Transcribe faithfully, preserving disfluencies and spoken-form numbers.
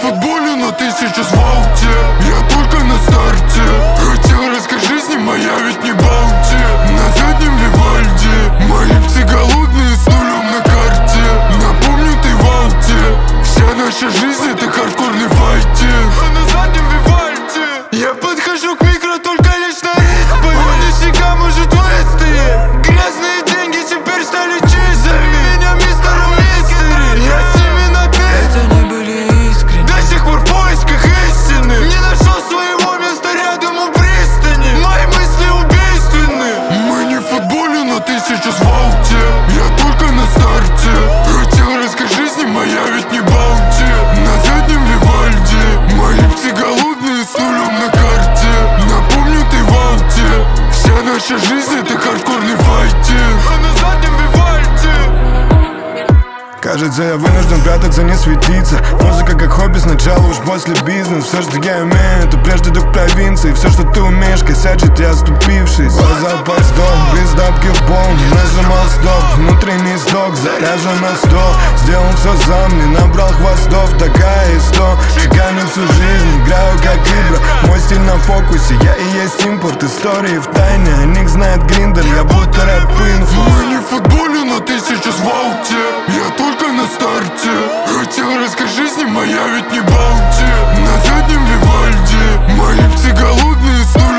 футболе, но ты сейчас в ауте. Я только на старте. Хотел рассказать, жизнь моя ведь не баунти. На заднем Вивальди. Мои псы голодные с нулем на карте. Напомню, ты в ауте. Вся наша жизнь это хардкорный файтинг. А на заднем Вивальди. Я подхожу к микро только лишь на исповедь. Он не всегда может выстоять. Грязные деньги теперь стали чистыми. Зови меня мистером Мистери. Я с ними на ты. Это не были искренне. До сих пор в поисках истины. Не нашел своего места рядом у пристани. Мои мысли убийственны. Мы не в футболе, но ты сейчас в ауте. Я только на старте. Хотел рассказать, жизнь моя ведь не баунти. На заднем Вивальди. Мои псы голодные с нулем на карте. Напомню, ты в ауте. Вся наша жизнь это хардкорный файтинг. А на заднем Вивальди. Кажется, я вынужден прятаться, не светиться. Музыка как хобби, сначала уж после бизнес. Все, что я умею, это прежде дух провинции. Все, что ты умеешь, косячить, я оступившись. Глаза под стол, без дабки в пол. Нажимал стоп, внутренний сток заряжен на сто. Сделал все сам, не набрал хвостов. Такая история, чеканю всю жизнь. Играю как Ибра, мой стиль на фокусе. Я и есть импорт, истории в тайне. О них знает Гриндер, я будто рэп-инфо. Мы не в футболе, но ты сейчас в ауте. Я только на старте. Хотел рассказать, жизнь моя ведь не баунти. На заднем Вивальди. Мои псы голодные с нулем